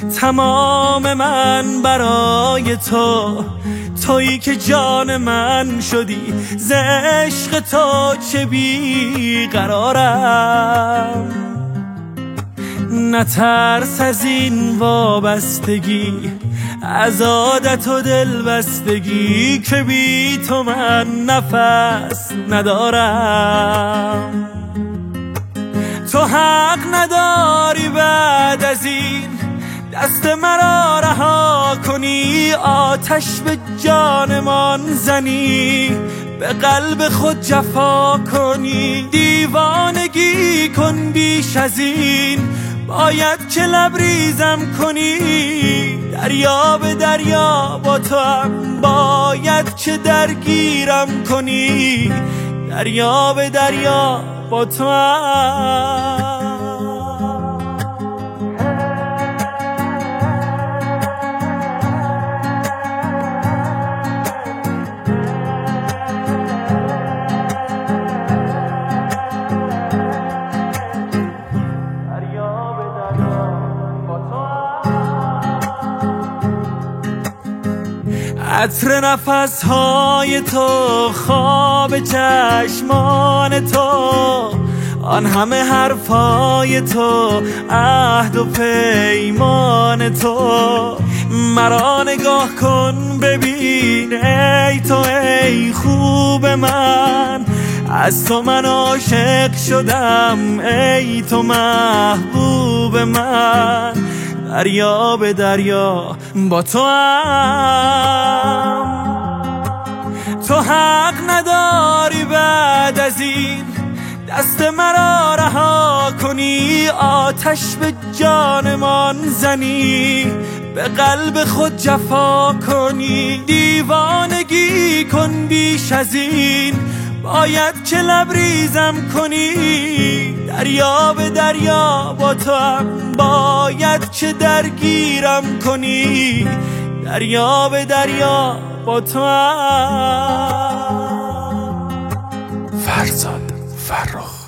تمام من برای تو، تویی که جان من شدی، ز عشق تو چه بیقرارم. نترس از این وابستگی، از عادت و دلبستگی، که بی تو من نفس ندارم. تو حق نداری بعد از این دست مرا رها کنی، آتش به جانمان زنی، به قلب خود جفا کنی. دیوانگی کن بیش از این، باید که لبریزم کنی. دریا به دریا با تو هم باید که درگیرم کنی. دریا به دریا با تو هم. عطر نفسهای تو، خواب چشمان تو، آن همه حرفای تو، عهد و پیمان تو. مرا نگاه کن ببین ای تو، ای خوب من، از تو من عاشق شدم، ای تو محبوب من. دریا به دریا با تو هم. تو حق نداری بعد از این دست مرا رها کنی، آتش به جانمان زنی، به قلب خود جفا کنی. دیوانگی کن بیش از این، باید که لبریزم کنی. دریا به دریا با تو هم باید که درگیرم کنی. دریا به دریا با تو هم. فرزاد فرخ.